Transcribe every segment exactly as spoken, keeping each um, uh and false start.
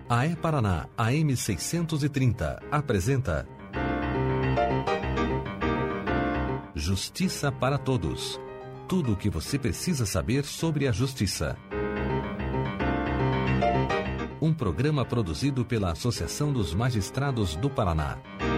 A E-Paraná, A M seiscentos e trinta, apresenta Justiça para Todos. Tudo o que você precisa saber sobre a justiça. Um programa produzido pela Associação dos Magistrados do Paraná.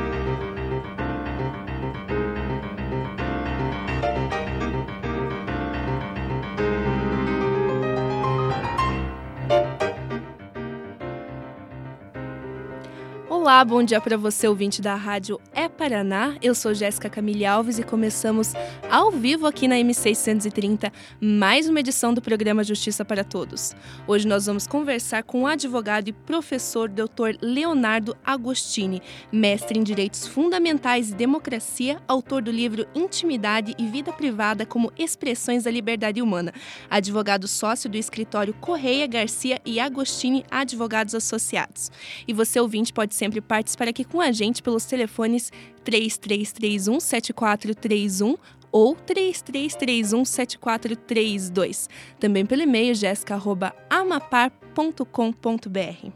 Olá, bom dia para você, ouvinte da Rádio E-Paraná. Eu sou Jéssica Camille Alves e começamos ao vivo aqui na M seiscentos e trinta, mais uma edição do programa Justiça para Todos. Hoje nós vamos conversar com o advogado e professor doutor Leonardo Agostini, mestre em Direitos Fundamentais e Democracia, autor do livro Intimidade e Vida Privada como Expressões da Liberdade Humana, advogado sócio do escritório Correia, Garcia e Agostini Advogados Associados. E você, ouvinte, pode sempre participar aqui com a gente pelos telefones três três três um, sete quatro três um ou três três três um, sete quatro três dois. Também pelo e-mail jéssica arroba amapar ponto com ponto b r.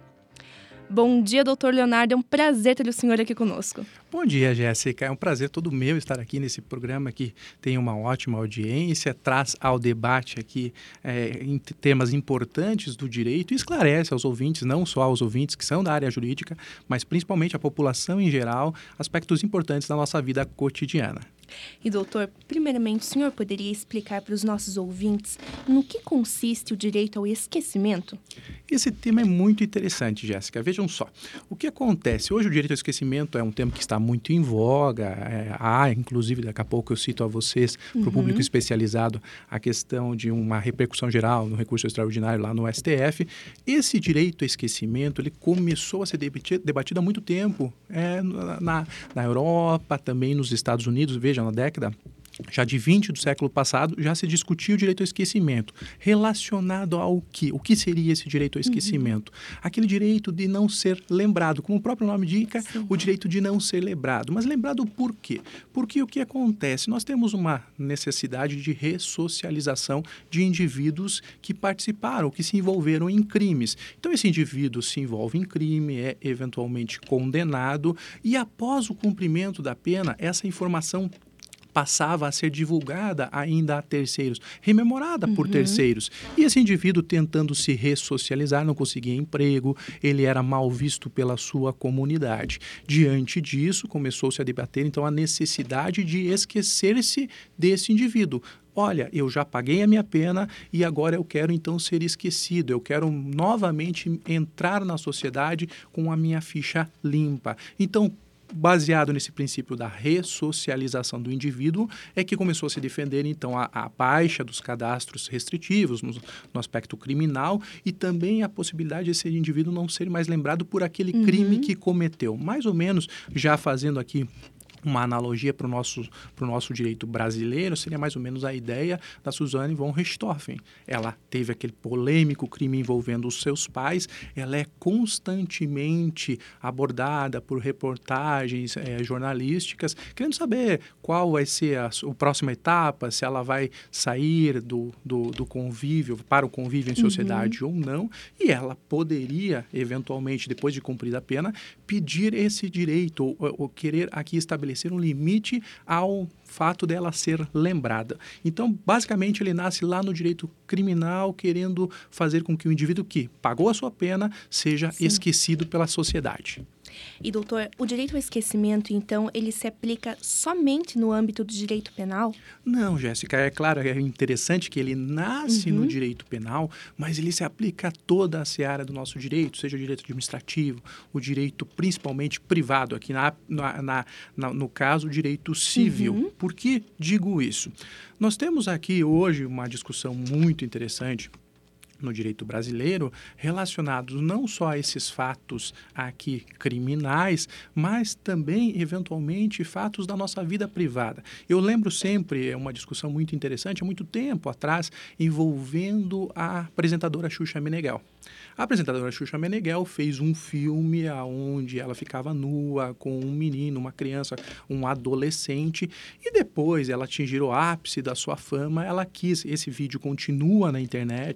Bom dia, doutor Leonardo. É um prazer ter o senhor aqui conosco. Bom dia, Jéssica. É um prazer todo meu estar aqui nesse programa que tem uma ótima audiência, traz ao debate aqui é, em temas importantes do direito e esclarece aos ouvintes, não só aos ouvintes que são da área jurídica, mas principalmente a população em geral, aspectos importantes da nossa vida cotidiana. E, doutor, primeiramente, o senhor poderia explicar para os nossos ouvintes no que consiste o direito ao esquecimento? Esse tema é muito interessante, Jéssica. Vejam só, o que acontece? Hoje o direito ao esquecimento é um tema que está muito em voga. É, há, inclusive, daqui a pouco eu cito a vocês, para o uhum. público especializado, a questão de uma repercussão geral no recurso extraordinário lá no S T F. Esse direito ao esquecimento, ele começou a ser debatido, debatido há muito tempo é, na, na Europa, também nos Estados Unidos. Veja, na década já de vinte do século passado, já se discutia o direito ao esquecimento. Relacionado ao quê? O que seria esse direito ao esquecimento? Uhum. Aquele direito de não ser lembrado. Como o próprio nome indica, Sim. o direito de não ser lembrado. Mas lembrado por quê? Porque o que acontece? Nós temos uma necessidade de ressocialização de indivíduos que participaram, que se envolveram em crimes. Então, esse indivíduo se envolve em crime, é eventualmente condenado e, após o cumprimento da pena, essa informação passava a ser divulgada ainda a terceiros, rememorada uhum. por terceiros. E esse indivíduo, tentando se ressocializar, não conseguia emprego, ele era mal visto pela sua comunidade. Diante disso, começou-se a debater, então, a necessidade de esquecer-se desse indivíduo. Olha, eu já paguei a minha pena e agora eu quero então ser esquecido. Eu quero novamente entrar na sociedade com a minha ficha limpa. Então, baseado nesse princípio da ressocialização do indivíduo, é que começou a se defender, então, a, a baixa dos cadastros restritivos no, no aspecto criminal e também a possibilidade de esse indivíduo não ser mais lembrado por aquele uhum. crime que cometeu. Mais ou menos, já fazendo aqui uma analogia para o nosso, pro nosso direito brasileiro, seria mais ou menos a ideia da Suzane von Richthofen. Ela teve aquele polêmico crime envolvendo os seus pais, ela é constantemente abordada por reportagens é, jornalísticas, querendo saber qual vai ser a, a próxima etapa, se ela vai sair do, do, do convívio, para o convívio em sociedade uhum. ou não, e ela poderia, eventualmente, depois de cumprida a pena, pedir esse direito, ou, ou querer aqui estabelecer ser um limite ao fato dela ser lembrada. Então, basicamente, ele nasce lá no direito criminal, querendo fazer com que o indivíduo que pagou a sua pena seja Sim. esquecido pela sociedade. E, doutor, o direito ao esquecimento, então, ele se aplica somente no âmbito do direito penal? Não, Jéssica, é claro, é interessante que ele nasce uhum. no direito penal, mas ele se aplica a toda a seara do nosso direito, seja o direito administrativo, o direito principalmente privado, aqui na, na, na, na, no caso, o direito civil. Uhum. Por que digo isso? Nós temos aqui hoje uma discussão muito interessante no direito brasileiro, relacionados não só a esses fatos aqui criminais, mas também, eventualmente, fatos da nossa vida privada. Eu lembro sempre, é uma discussão muito interessante, há muito tempo atrás, envolvendo a apresentadora Xuxa Meneghel. A apresentadora Xuxa Meneghel fez um filme onde ela ficava nua com um menino, uma criança, um adolescente, e depois ela atingir o ápice da sua fama, ela quis, esse vídeo continua na internet, circulando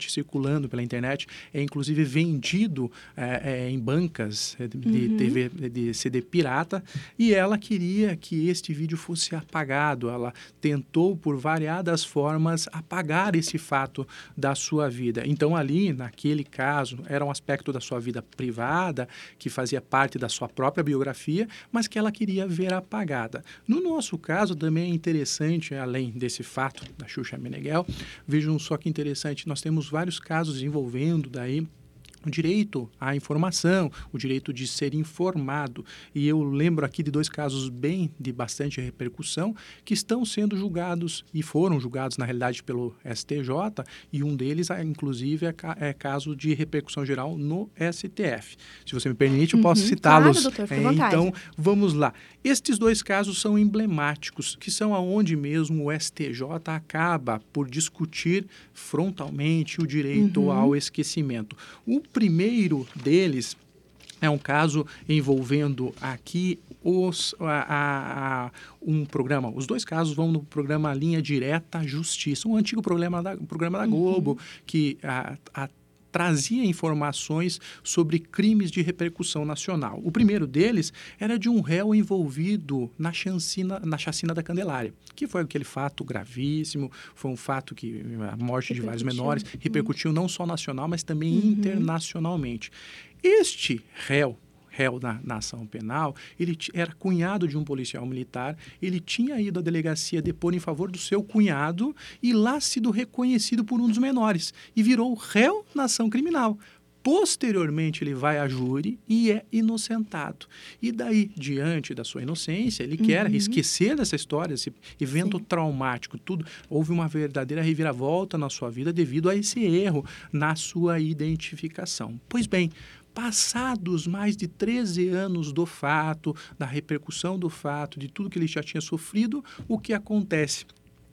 circulando pela internet, é inclusive vendido é, é, em bancas de, Uhum. T V, de C D pirata, e ela queria que este vídeo fosse apagado. Ela tentou por variadas formas apagar esse fato da sua vida. Então ali, naquele caso, era um aspecto da sua vida privada, que fazia parte da sua própria biografia, mas que ela queria ver apagada. No nosso caso, também é interessante, além desse fato da Xuxa Meneghel, vejam só que interessante, nós temos vários casos envolvendo daí o direito à informação, o direito de ser informado. E eu lembro aqui de dois casos bem de bastante repercussão que estão sendo julgados e foram julgados, na realidade, pelo S T J, e um deles, inclusive, é, é caso de repercussão geral no S T F. Se você me permite, eu posso Uhum. citá-los. Claro, doutor, fique à É, vontade. então, vamos lá. Estes dois casos são emblemáticos, que são aonde mesmo o S T J acaba por discutir frontalmente o direito Uhum. ao esquecimento. O primeiro deles é um caso envolvendo aqui os, a, a, a, um programa. Os dois casos vão no programa Linha Direta Justiça, um antigo programa da, programa da Globo, uhum. que a, a trazia informações sobre crimes de repercussão nacional. O primeiro deles era de um réu envolvido na chacina, na chacina da Candelária, que foi aquele fato gravíssimo, foi um fato que a morte de vários menores repercutiu não só nacional, mas também uhum. internacionalmente. Este réu, réu na, na ação penal, ele t- era cunhado de um policial militar, ele tinha ido à delegacia depor em favor do seu cunhado e lá sido reconhecido por um dos menores e virou réu na ação criminal. Posteriormente, ele vai a júri e é inocentado. E daí, diante da sua inocência, ele uhum. quer esquecer dessa história, esse evento Sim. traumático, tudo. Houve uma verdadeira reviravolta na sua vida devido a esse erro na sua identificação. Pois bem, passados mais de treze anos do fato, da repercussão do fato, de tudo que ele já tinha sofrido, o que acontece?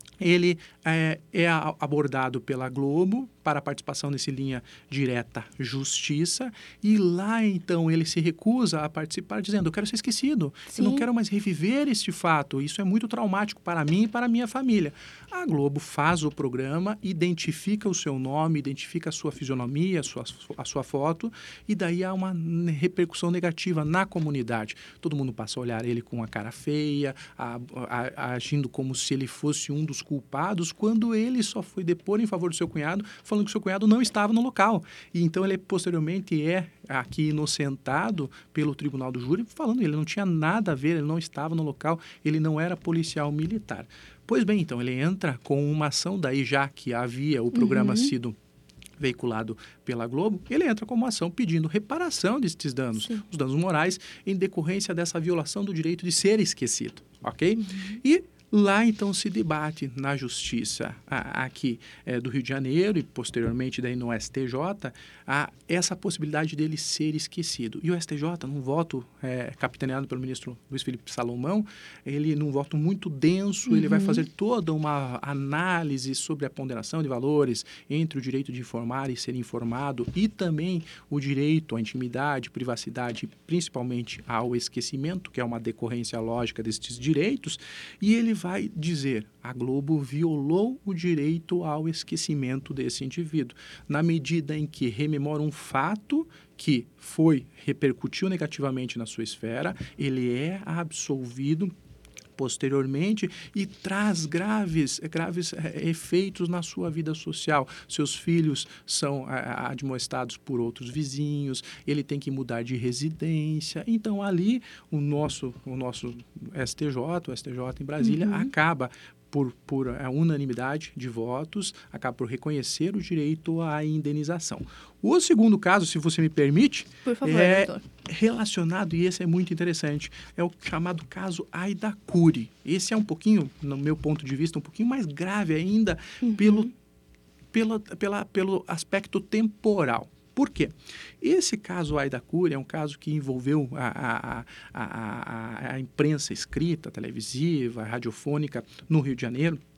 Ele é, é abordado pela Globo para a participação nesse Linha Direta Justiça e lá, então, ele se recusa a participar dizendo, eu quero ser esquecido, Sim. eu não quero mais reviver este fato, isso é muito traumático para mim e para a minha família. A Globo faz o programa, identifica o seu nome, identifica a sua fisionomia, a sua, a sua foto e daí há uma repercussão negativa na comunidade. Todo mundo passa a olhar ele com a cara feia, a, a, a, agindo como se ele fosse um dos culpados, quando ele só foi depor em favor do seu cunhado, falando que o seu cunhado não estava no local. E então ele posteriormente é aqui inocentado pelo tribunal do júri, falando que ele não tinha nada a ver, ele não estava no local, ele não era policial militar. Pois bem, então ele entra com uma ação, daí já que havia o programa uhum. sido veiculado pela Globo, ele entra com uma ação pedindo reparação destes danos, Sim. os danos morais, em decorrência dessa violação do direito de ser esquecido, ok? Uhum. E lá, então, se debate na Justiça a, aqui é, do Rio de Janeiro e, posteriormente, daí no S T J, a, essa possibilidade dele ser esquecido. E o S T J, num voto é, capitaneado pelo ministro Luiz Felipe Salomão, ele, num voto muito denso, uhum. ele vai fazer toda uma análise sobre a ponderação de valores entre o direito de informar e ser informado e também o direito à intimidade, privacidade, principalmente ao esquecimento, que é uma decorrência lógica destes direitos, e ele vai dizer, a Globo violou o direito ao esquecimento desse indivíduo, na medida em que rememora um fato que foi, repercutiu negativamente na sua esfera, ele é absolvido posteriormente e traz graves, graves é, efeitos na sua vida social. Seus filhos são é, admoestados por outros vizinhos, ele tem que mudar de residência. Então, ali, o nosso, o nosso S T J, o S T J em Brasília, uhum. acaba por, por a unanimidade de votos, acaba por reconhecer o direito à indenização. O segundo caso, se você me permite, por favor, é doutor. relacionado, e esse é muito interessante, é o chamado caso Aida Cury. Esse é um pouquinho, no meu ponto de vista, um pouquinho mais grave ainda uhum. pelo, pela, pela, pelo aspecto temporal. Por quê? Esse caso Aida Cury é um caso que envolveu a, a, a, a, a imprensa escrita, televisiva, radiofônica no Rio de Janeiro,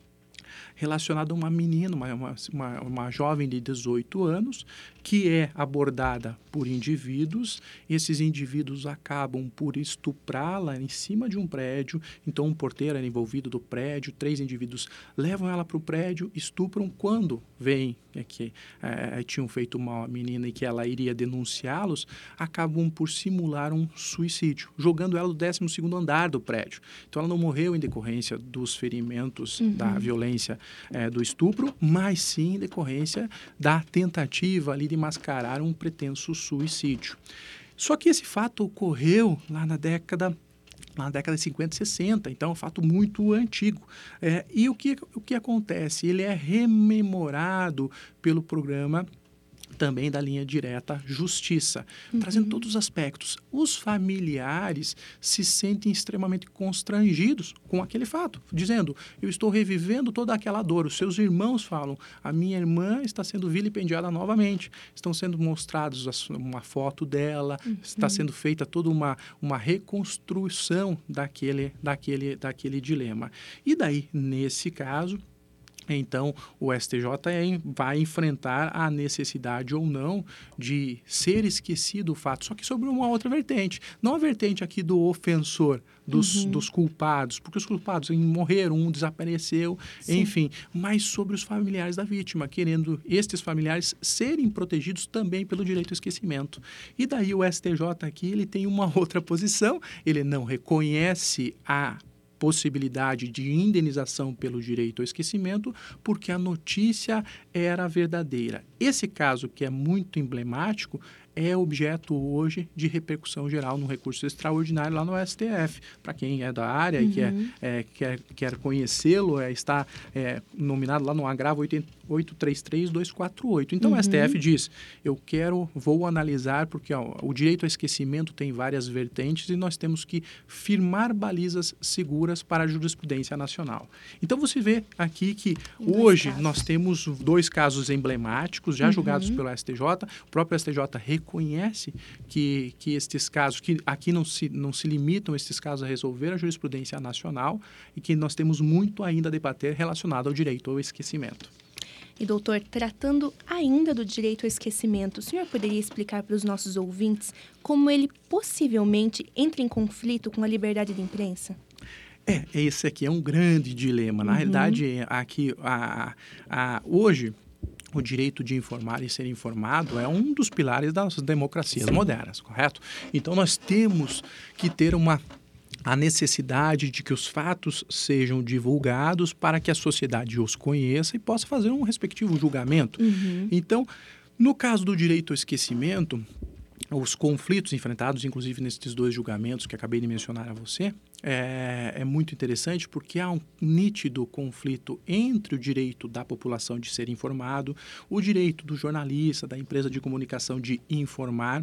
relacionado a uma menina, uma, uma, uma jovem de dezoito anos, que é abordada por indivíduos. Esses indivíduos acabam por estuprá-la em cima de um prédio. Então, um porteiro era envolvido do prédio, três indivíduos levam ela para o prédio, estupram. Quando veem é que é, tinham feito mal à menina e que ela iria denunciá-los, acabam por simular um suicídio, jogando ela do décimo segundo andar do prédio. Então, ela não morreu em decorrência dos ferimentos uhum. da violência é, do estupro, mas sim em decorrência da tentativa ali de mascarar um pretenso suicídio. Só que esse fato ocorreu lá na década na década de cinquenta e sessenta, então é um fato muito antigo. É, e o que, o que acontece? Ele é rememorado pelo programa também da linha direta Justiça, uhum. trazendo todos os aspectos. Os familiares se sentem extremamente constrangidos com aquele fato, dizendo, eu estou revivendo toda aquela dor. Os seus irmãos falam, a minha irmã está sendo vilipendiada novamente, estão sendo mostrados uma foto dela, uhum. está sendo feita toda uma, uma reconstrução daquele, daquele, daquele dilema. E daí, nesse caso, então, o S T J vai enfrentar a necessidade ou não de ser esquecido o fato, só que sobre uma outra vertente. Não a vertente aqui do ofensor, dos, uhum. dos culpados, porque os culpados morreram, um desapareceu, Sim. enfim, mas sobre os familiares da vítima, querendo estes familiares serem protegidos também pelo direito ao esquecimento. E daí o S T J aqui, ele tem uma outra posição, ele não reconhece a possibilidade de indenização pelo direito ao esquecimento, porque a notícia era verdadeira. Esse caso, que é muito emblemático, é objeto hoje de repercussão geral no recurso extraordinário lá no S T F. Para quem é da área uhum. e quer, é, quer, quer conhecê-lo, é, está é, nominado lá no agravo oito três três dois quatro oito. Então, uhum. o S T F diz, eu quero, vou analisar, porque ó, o direito ao esquecimento tem várias vertentes e nós temos que firmar balizas seguras para a jurisprudência nacional. Então, você vê aqui que em hoje nós temos dois casos emblemáticos, já uhum. julgados pelo S T J. O próprio S T J reconhece que, que estes casos, que aqui não se, não se limitam estes casos a resolver a jurisprudência nacional e que nós temos muito ainda a debater relacionado ao direito ao esquecimento. E, doutor, tratando ainda do direito ao esquecimento, o senhor poderia explicar para os nossos ouvintes como ele possivelmente entra em conflito com a liberdade de imprensa? É, esse aqui é um grande dilema. Na uhum. realidade, aqui, a, a, hoje, o direito de informar e ser informado é um dos pilares das democracias Sim. modernas, correto? Então, nós temos que ter uma a necessidade de que os fatos sejam divulgados para que a sociedade os conheça e possa fazer um respectivo julgamento. Uhum. Então, no caso do direito ao esquecimento, os conflitos enfrentados, inclusive nesses dois julgamentos que acabei de mencionar a você, é, é muito interessante porque há um nítido conflito entre o direito da população de ser informado, o direito do jornalista, da empresa de comunicação de informar,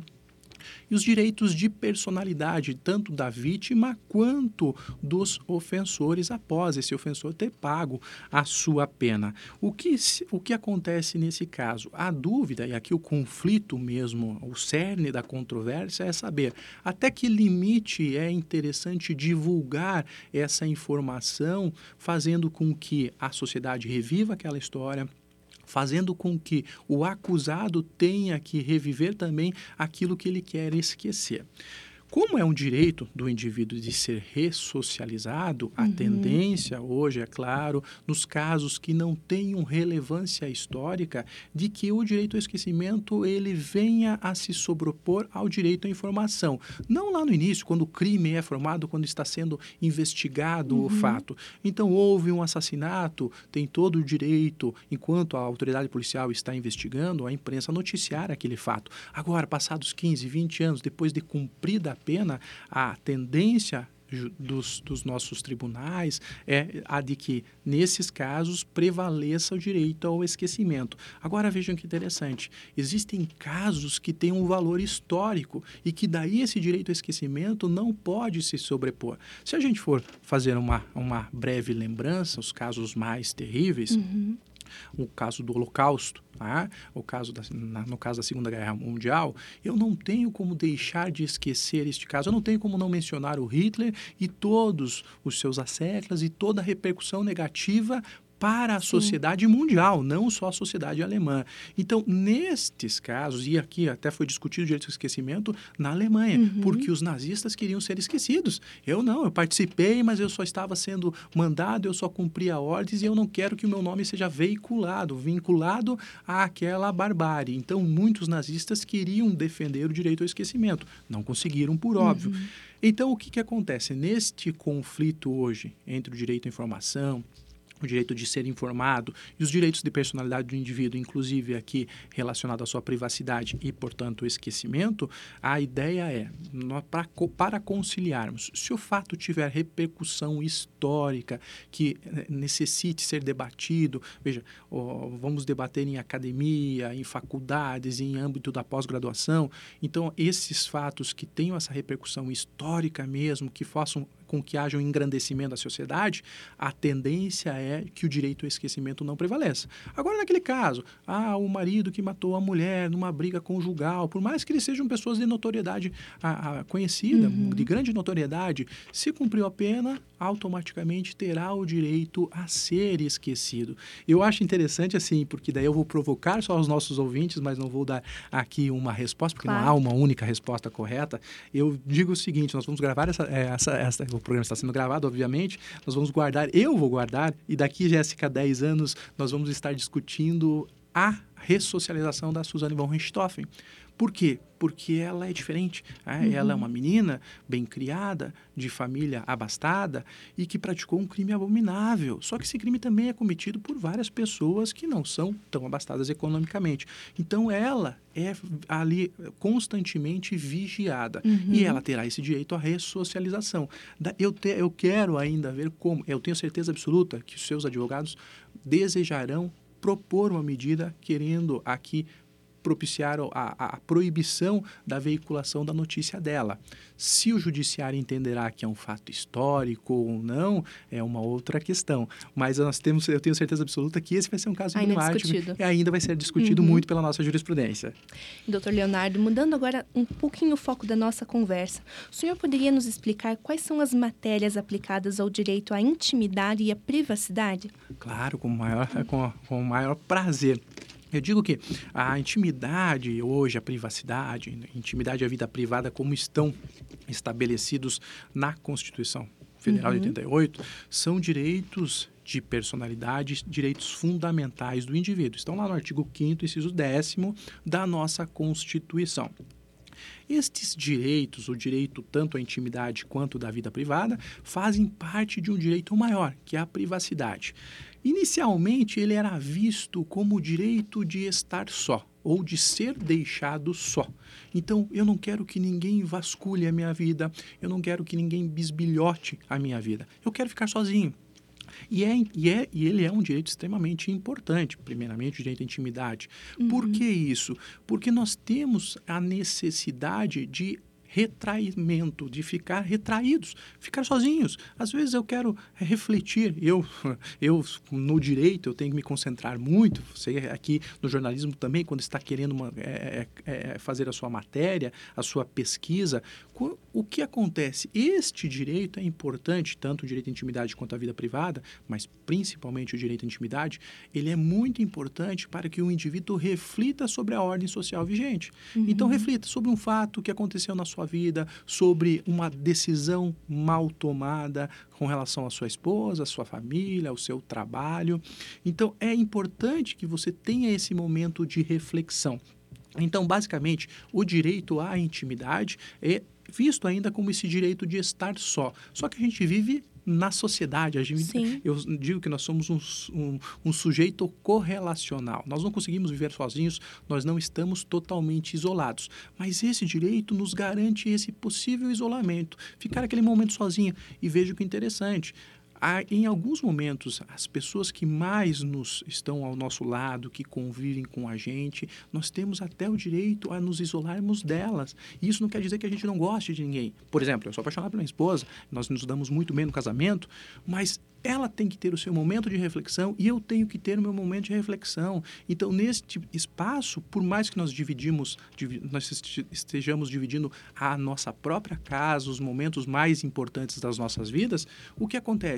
e os direitos de personalidade, tanto da vítima quanto dos ofensores, após esse ofensor ter pago a sua pena. O que, o que acontece nesse caso? A dúvida, e aqui o conflito mesmo, o cerne da controvérsia, é saber até que limite é interessante divulgar essa informação, fazendo com que a sociedade reviva aquela história, fazendo com que o acusado tenha que reviver também aquilo que ele quer esquecer. Como é um direito do indivíduo de ser ressocializado, a uhum. tendência hoje, é claro, nos casos que não tenham relevância histórica, de que o direito ao esquecimento ele venha a se sobrepor ao direito à informação. Não lá no início, quando o crime é formado, quando está sendo investigado uhum. o fato. Então, houve um assassinato, tem todo o direito, enquanto a autoridade policial está investigando, a imprensa noticiar aquele fato. Agora, passados quinze, vinte anos, depois de cumprida a pena, a tendência dos, dos nossos tribunais é a de que, nesses casos, prevaleça o direito ao esquecimento. Agora, vejam que interessante, existem casos que têm um valor histórico e que daí esse direito ao esquecimento não pode se sobrepor. Se a gente for fazer uma, uma breve lembrança, os casos mais terríveis, uhum. o caso do Holocausto, tá? o caso da, na, no caso da Segunda Guerra Mundial, eu não tenho como deixar de esquecer este caso, eu não tenho como não mencionar o Hitler e todos os seus assédios e toda a repercussão negativa para a Sim. sociedade mundial, não só a sociedade alemã. Então, nestes casos, e aqui até foi discutido o direito ao esquecimento na Alemanha, uhum. porque os nazistas queriam ser esquecidos. Eu não, eu participei, mas eu só estava sendo mandado, eu só cumpria ordens e eu não quero que o meu nome seja veiculado, vinculado àquela barbárie. Então, muitos nazistas queriam defender o direito ao esquecimento. Não conseguiram, por óbvio. Uhum. Então, o que, que acontece? Neste conflito hoje entre o direito à informação, o direito de ser informado e os direitos de personalidade do indivíduo, inclusive aqui relacionado à sua privacidade e, portanto, o esquecimento, a ideia é, nós, para, para conciliarmos, se o fato tiver repercussão histórica que necessite ser debatido, veja, ó, vamos debater em academia, em faculdades, em âmbito da pós-graduação, então esses fatos que tenham essa repercussão histórica mesmo, que façam com que haja um engrandecimento da sociedade, a tendência é que o direito ao esquecimento não prevaleça. Agora, naquele caso, ah, o marido que matou a mulher numa briga conjugal, por mais que eles sejam pessoas de notoriedade a, a, conhecida, uhum. de grande notoriedade, se cumpriu a pena, automaticamente terá o direito a ser esquecido. Eu acho interessante assim, porque daí eu vou provocar só os nossos ouvintes, mas não vou dar aqui uma resposta, porque claro. Não há uma única resposta correta. Eu digo o seguinte, nós vamos gravar essa, essa, essa o programa está sendo gravado, obviamente, nós vamos guardar, eu vou guardar, e daqui, Jéssica, dez anos, nós vamos estar discutindo a ressocialização da Susanne von Richthofen. Por quê? Porque ela é diferente. Né? Uhum. Ela é uma menina bem criada, de família abastada e que praticou um crime abominável. Só que esse crime também é cometido por várias pessoas que não são tão abastadas economicamente. Então, ela é ali constantemente vigiada. Uhum. E ela terá esse direito à ressocialização. Eu, te, eu quero ainda ver como. Eu tenho certeza absoluta que os seus advogados desejarão propor uma medida querendo aqui propiciar a, a proibição da veiculação da notícia dela. Se o judiciário entenderá que é um fato histórico ou não, é uma outra questão. Mas nós temos, eu tenho certeza absoluta que esse vai ser um caso emblemático e ainda vai ser discutido uhum. muito pela nossa jurisprudência. doutor Leonardo, mudando agora um pouquinho o foco da nossa conversa, o senhor poderia nos explicar quais são as matérias aplicadas ao direito à intimidade e à privacidade? Claro, com o maior, com, com o maior prazer. Eu digo que a intimidade hoje, a privacidade, a intimidade e a vida privada, como estão estabelecidos na Constituição Federal uhum. de oitenta e oito, são direitos de personalidade, direitos fundamentais do indivíduo. Estão lá no artigo quinto, inciso décimo da nossa Constituição. Estes direitos, o direito tanto à intimidade quanto da vida privada, fazem parte de um direito maior, que é a privacidade. Inicialmente, ele era visto como o direito de estar só, ou de ser deixado só. Então, eu não quero que ninguém vasculhe a minha vida, eu não quero que ninguém bisbilhote a minha vida. Eu quero ficar sozinho. E, é, e, é, e ele é um direito extremamente importante, primeiramente o direito à intimidade. Uhum. Por que isso? Porque nós temos a necessidade de retraimento, de ficar retraídos, ficar sozinhos. Às vezes eu quero refletir, eu, eu no direito eu tenho que me concentrar muito, você aqui no jornalismo também, quando está querendo uma, é, é, fazer a sua matéria, a sua pesquisa, o que acontece? Este direito é importante, tanto o direito à intimidade quanto a vida privada, mas principalmente o direito à intimidade, ele é muito importante para que o indivíduo reflita sobre a ordem social vigente. Uhum. Então, reflita sobre um fato que aconteceu na sua vida, sobre uma decisão mal tomada com relação à sua esposa, à sua família, ao seu trabalho. Então, é importante que você tenha esse momento de reflexão. Então, basicamente, o direito à intimidade é visto ainda como esse direito de estar só. Só que a gente vive na sociedade. A gente, eu digo que nós somos um, um, um sujeito correlacional. Nós não conseguimos viver sozinhos, nós não estamos totalmente isolados. Mas esse direito nos garante esse possível isolamento. Ficar aquele momento sozinho. E veja que interessante. Há, em alguns momentos, as pessoas que mais nos estão ao nosso lado, que convivem com a gente, nós temos até o direito a nos isolarmos delas. E isso não quer dizer que a gente não goste de ninguém. Por exemplo, eu sou apaixonado pela minha esposa, nós nos damos muito bem no casamento, mas ela tem que ter o seu momento de reflexão e eu tenho que ter o meu momento de reflexão. Então, neste espaço, por mais que nós dividimos, nós estejamos dividindo a nossa própria casa, os momentos mais importantes das nossas vidas, o que acontece?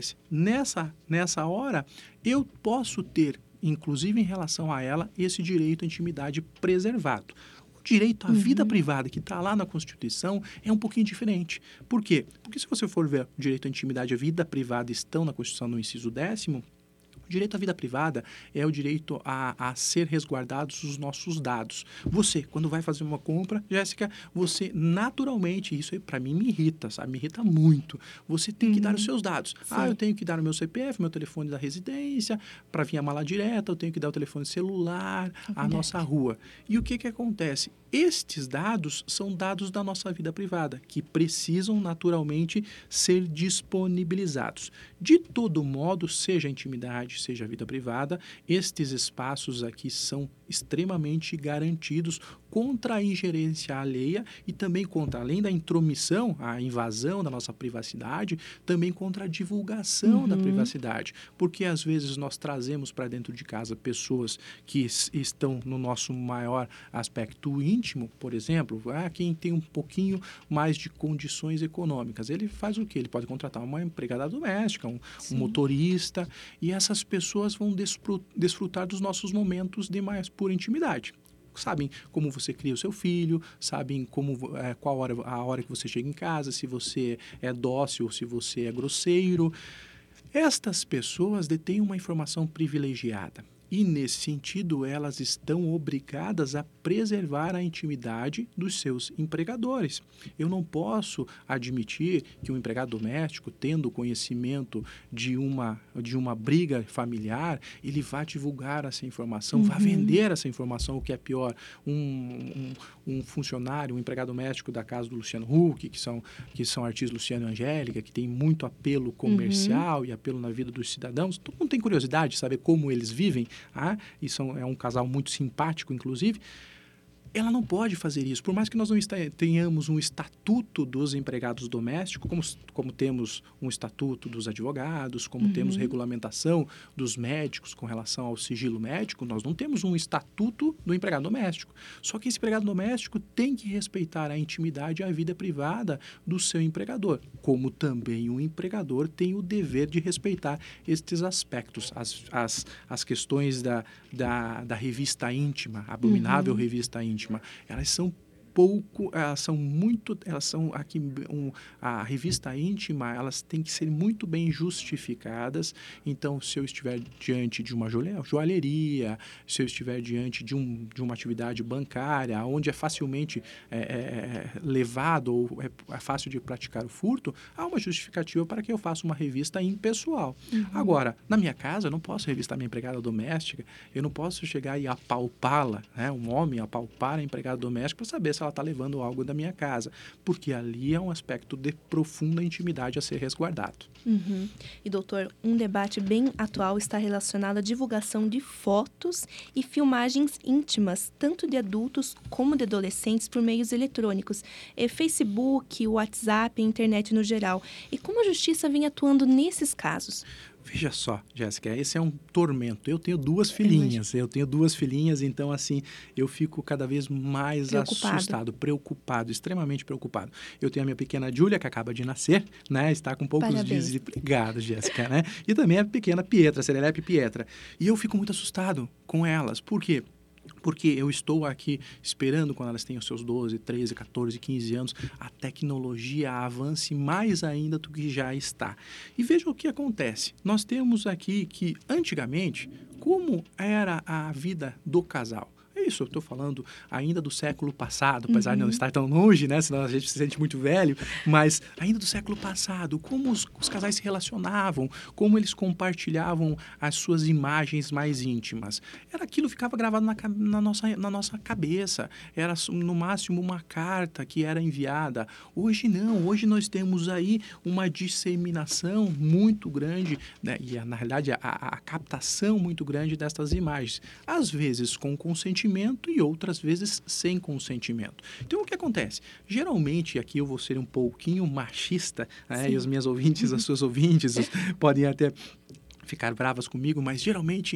acontece? Nessa, nessa hora, eu posso ter, inclusive em relação a ela, esse direito à intimidade preservado. O direito à uhum. vida privada, que está lá na Constituição, é um pouquinho diferente. Por quê? Porque se você for ver o direito à intimidade e a vida privada estão na Constituição no inciso décimo, o direito à vida privada é o direito a, a ser resguardados os nossos dados. Você, quando vai fazer uma compra, Jéssica, você naturalmente, isso para mim me irrita, sabe? Me irrita muito. Você tem uhum. que dar os seus dados. Sim. Ah, eu tenho que dar o meu C P F, meu telefone da residência, para vir a mala direta, eu tenho que dar o telefone celular, é a nossa rua. E o que que acontece? Estes dados são dados da nossa vida privada, que precisam naturalmente ser disponibilizados. De todo modo, seja a intimidade, seja a vida privada, estes espaços aqui são extremamente garantidos contra a ingerência alheia e também contra, além da intromissão, a invasão da nossa privacidade, também contra a divulgação uhum. da privacidade. Porque às vezes nós trazemos para dentro de casa pessoas que estão no nosso maior aspecto íntimo, por exemplo, ah, quem tem um pouquinho mais de condições econômicas, ele faz o quê? Ele pode contratar uma empregada doméstica, um, um motorista, e essas pessoas vão desfrutar dos nossos momentos de mais pura intimidade. Sabem como você cria o seu filho, sabem como, é, qual hora, a hora que você chega em casa, se você é dócil ou se você é grosseiro. Estas pessoas detêm uma informação privilegiada. E, nesse sentido, elas estão obrigadas a preservar a intimidade dos seus empregadores. Eu não posso admitir que um empregado doméstico, tendo conhecimento de uma, de uma briga familiar, ele vá divulgar essa informação, uhum. vá vender essa informação, o que é pior. Um, um, um funcionário, um empregado doméstico da casa do Luciano Huck, que são, que são artistas Luciano e Angélica, que tem muito apelo comercial uhum. e apelo na vida dos cidadãos. Todo mundo tem curiosidade de saber como eles vivem. Ah, e são, é um casal muito simpático, inclusive. Ela não pode fazer isso. Por mais que nós não tenhamos um estatuto dos empregados domésticos, como, como temos um estatuto dos advogados, como uhum. temos regulamentação dos médicos com relação ao sigilo médico, nós não temos um estatuto do empregado doméstico. Só que esse empregado doméstico tem que respeitar a intimidade e a vida privada do seu empregador, como também o empregador tem o dever de respeitar estes aspectos, as, as, as questões da, da, da revista íntima, abominável uhum. revista íntima. Elas são pouco, elas são muito, elas são aqui, um, a revista íntima, elas têm que ser muito bem justificadas. Então, se eu estiver diante de uma joalheria, se eu estiver diante de, um, de uma atividade bancária, onde é facilmente é, é, levado ou é, é fácil de praticar o furto, há uma justificativa para que eu faça uma revista impessoal. Uhum. Agora, na minha casa, eu não posso revistar minha empregada doméstica, eu não posso chegar e apalpá-la, né? Um homem apalpar a empregada doméstica para saber se ela está levando algo da minha casa, porque ali é um aspecto de profunda intimidade a ser resguardado. Uhum. E, doutor, um debate bem atual está relacionado à divulgação de fotos e filmagens íntimas, tanto de adultos como de adolescentes, por meios eletrônicos, é, Facebook, WhatsApp, internet no geral. E como a justiça vem atuando nesses casos? Veja só, Jéssica, esse é um tormento. Eu tenho duas filhinhas, eu tenho duas filhinhas, então assim, eu fico cada vez mais preocupado. assustado, preocupado, extremamente preocupado. Eu tenho a minha pequena Júlia, que acaba de nascer, né? Está com poucos Parabéns. dias de... Obrigado, Jéssica, né? E também a pequena Pietra, Serelepe Pietra. E eu fico muito assustado com elas. Por quê? Porque eu estou aqui esperando, quando elas tenham seus doze, treze, quatorze, quinze anos, a tecnologia avance mais ainda do que já está. E veja o que acontece. Nós temos aqui que, antigamente, como era a vida do casal? Isso, eu estou falando ainda do século passado, apesar uhum. de não estar tão longe, né? Senão a gente se sente muito velho, mas ainda do século passado, como os, os casais se relacionavam, como eles compartilhavam as suas imagens mais íntimas. Era aquilo que ficava gravado na, na, nossa, na nossa cabeça, era no máximo uma carta que era enviada. Hoje não, hoje nós temos aí uma disseminação muito grande, né? E na realidade a, a captação muito grande destas imagens, às vezes com consentimento e outras vezes sem consentimento. Então, o que acontece? Geralmente, aqui eu vou ser um pouquinho machista, né? E os meus ouvintes, as suas ouvintes podem até ficar bravas comigo, mas geralmente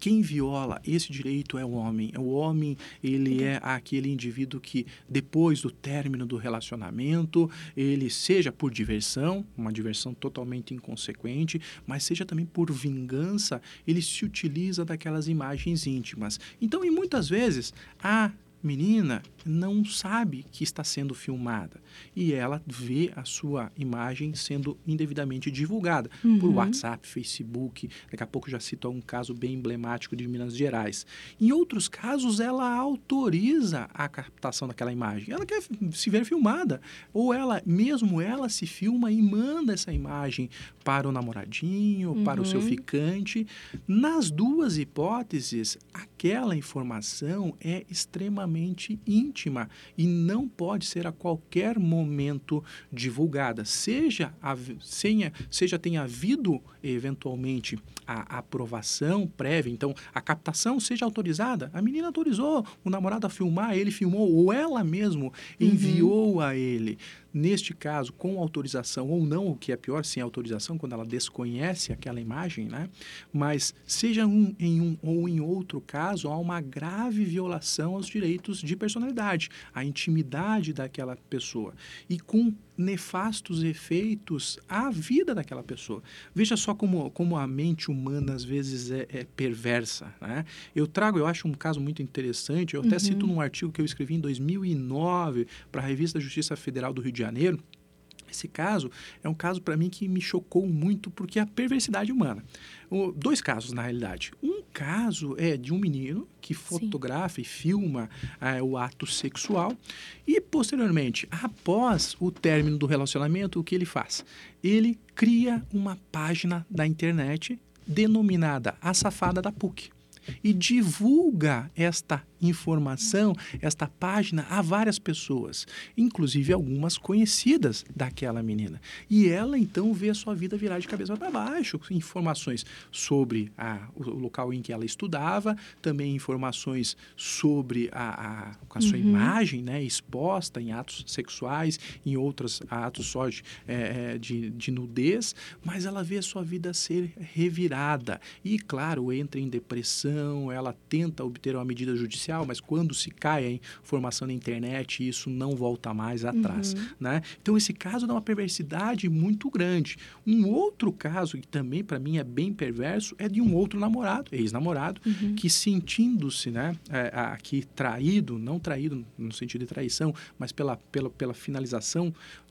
quem viola esse direito é o homem. O homem, ele é aquele indivíduo que, depois do término do relacionamento, ele seja por diversão, uma diversão totalmente inconsequente, mas seja também por vingança, ele se utiliza daquelas imagens íntimas. Então, e muitas vezes, a menina não sabe que está sendo filmada e ela vê a sua imagem sendo indevidamente divulgada uhum. por WhatsApp, Facebook. Daqui a pouco já cito um caso bem emblemático de Minas Gerais. Em outros casos, ela autoriza a captação daquela imagem. Ela quer se ver filmada ou ela, mesmo ela se filma e manda essa imagem para o namoradinho, uhum. para o seu ficante. Nas duas hipóteses, aquela informação é extremamente íntima e não pode ser a qualquer momento divulgada. Seja, seja, seja tenha havido, eventualmente, a aprovação prévia, então a captação seja autorizada, a menina autorizou o namorado a filmar, ele filmou, ou ela mesmo enviou uhum. a ele. Neste caso, com autorização ou não, o que é pior, sem autorização, quando ela desconhece aquela imagem, né? Mas seja um, em um ou em outro caso, há uma grave violação aos direitos de personalidade, à intimidade daquela pessoa e com nefastos efeitos à vida daquela pessoa. Veja só como, como a mente humana às vezes é, é perversa, né? Eu trago, eu acho um caso muito interessante, eu até uhum. cito num artigo que eu escrevi em dois mil e nove para a revista Justiça Federal do Rio de Janeiro. Esse caso é um caso para mim que me chocou muito porque é a perversidade humana. O, dois casos, na realidade. Um caso é de um menino que fotografa Sim. e filma é, o ato sexual e, posteriormente, após o término do relacionamento, o que ele faz? Ele cria uma página da internet denominada A Safada da P U C e divulga esta informação, esta página a várias pessoas, inclusive algumas conhecidas daquela menina. E ela, então, vê a sua vida virar de cabeça para baixo. Informações sobre a, o local em que ela estudava, também informações sobre a, a, a sua uhum. imagem, né, exposta em atos sexuais, em outros atos só de, é, de, de nudez, mas ela vê a sua vida ser revirada. E, claro, entra em depressão, ela tenta obter uma medida judicial, mas quando se cai a informação na internet, isso não volta mais atrás, uhum. né? Então, esse caso dá uma perversidade muito grande. Um outro caso, que também para mim é bem perverso, é de um outro namorado, ex-namorado, uhum. que sentindo-se, né, é, aqui traído, não traído no sentido de traição, mas pela, pela, pela finalização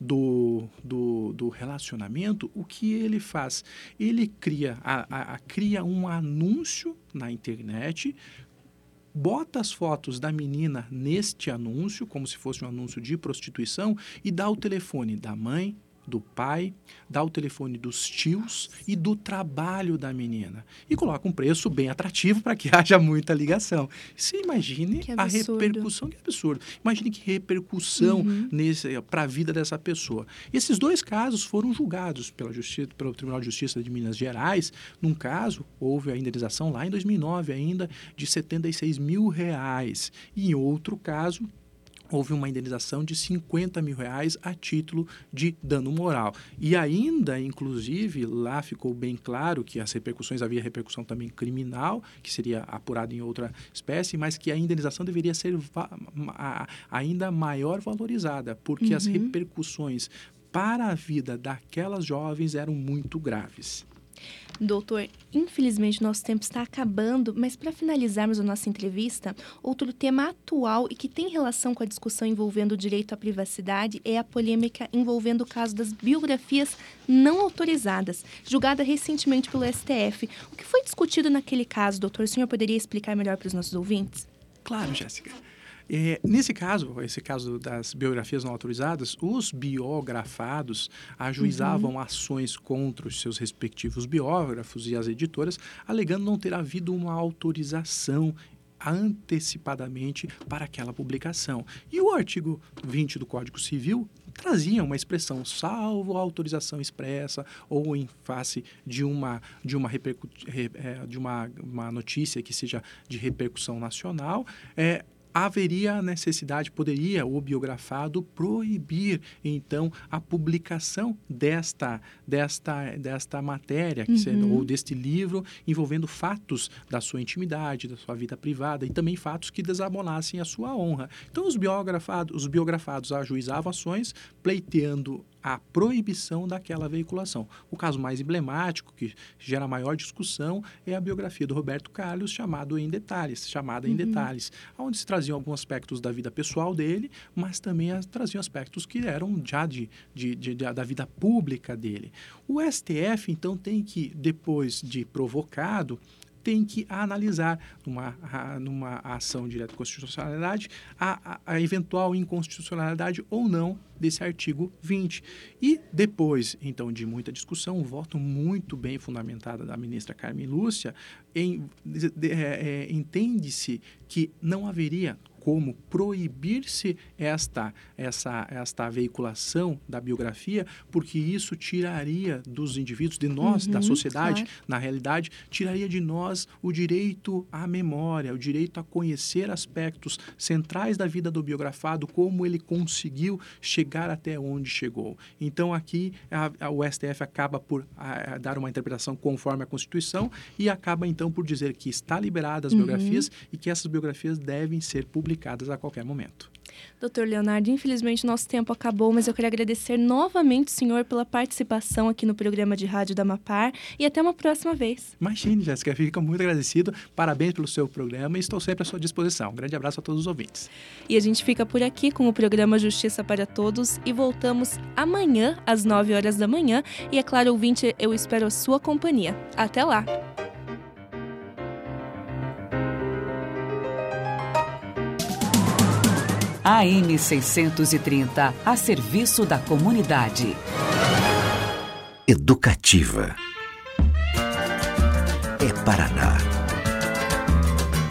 do, do, do relacionamento, o que ele faz? Ele cria, a, a, a, cria um anúncio na internet, bota as fotos da menina neste anúncio, como se fosse um anúncio de prostituição, e dá o telefone da mãe, do pai, dá o telefone dos tios e do trabalho da menina. E coloca um preço bem atrativo para que haja muita ligação. Você imagine a repercussão, que absurdo. Imagine que repercussão uhum. para a vida dessa pessoa. Esses dois casos foram julgados pela justiça, pelo Tribunal de Justiça de Minas Gerais. Num caso, houve a indenização lá em dois mil e nove ainda de setenta e seis mil reais. E em outro caso, houve uma indenização de cinquenta mil reais a título de dano moral. E ainda, inclusive, lá ficou bem claro que as repercussões, havia repercussão também criminal, que seria apurada em outra espécie, mas que a indenização deveria ser ainda maior valorizada, porque uhum. as repercussões para a vida daquelas jovens eram muito graves. Doutor, infelizmente nosso tempo está acabando, mas para finalizarmos a nossa entrevista, outro tema atual e que tem relação com a discussão envolvendo o direito à privacidade é a polêmica envolvendo o caso das biografias não autorizadas, julgada recentemente pelo S T F. O que foi discutido naquele caso, doutor? O senhor poderia explicar melhor para os nossos ouvintes? Claro, Jéssica. É, nesse caso, esse caso das biografias não autorizadas, os biografados ajuizavam uhum. ações contra os seus respectivos biógrafos e as editoras, alegando não ter havido uma autorização antecipadamente para aquela publicação. E o artigo vinte do Código Civil trazia uma expressão, salvo a autorização expressa ou em face de uma, de uma, repercu- de uma, uma notícia que seja de repercussão nacional, é, haveria a necessidade, poderia o biografado proibir, então, a publicação desta, desta, desta matéria, uhum. que, ou deste livro, envolvendo fatos da sua intimidade, da sua vida privada, e também fatos que desabonassem a sua honra. Então, os biografados, os biografados ajuizavam ações pleiteando a proibição daquela veiculação. O caso mais emblemático, que gera maior discussão, é a biografia do Roberto Carlos, chamado em detalhes, chamada uhum. em detalhes, onde se traziam alguns aspectos da vida pessoal dele, mas também as, traziam aspectos que eram já de, de, de, de, da vida pública dele. O S T F, então, tem que, depois de provocado, tem que analisar numa, numa ação direta de constitucionalidade a, a, a eventual inconstitucionalidade ou não desse artigo vinte. E depois, então, de muita discussão, um voto muito bem fundamentado da ministra Carmen Lúcia, em, de, de, é, entende-se que não haveria como proibir-se esta, essa, esta veiculação da biografia, porque isso tiraria dos indivíduos, de nós, uhum, da sociedade, claro. Na realidade, tiraria de nós o direito à memória, o direito a conhecer aspectos centrais da vida do biografado, como ele conseguiu chegar até onde chegou. Então, aqui, a, a, o S T F acaba por a, a dar uma interpretação conforme a Constituição e acaba, então, por dizer que está liberada as biografias uhum. e que essas biografias devem ser publicadas a qualquer momento. doutor Leonardo, infelizmente nosso tempo acabou, mas eu quero agradecer novamente o senhor pela participação aqui no programa de rádio da Mapar e até uma próxima vez. Imagine, Jéssica, fico muito agradecido, parabéns pelo seu programa e estou sempre à sua disposição. Um grande abraço a todos os ouvintes. E a gente fica por aqui com o programa Justiça para Todos e voltamos amanhã às nove horas da manhã e, é claro, ouvinte, eu espero a sua companhia. Até lá! A M seiscentos e trinta, a serviço da comunidade. Educativa. É Paraná.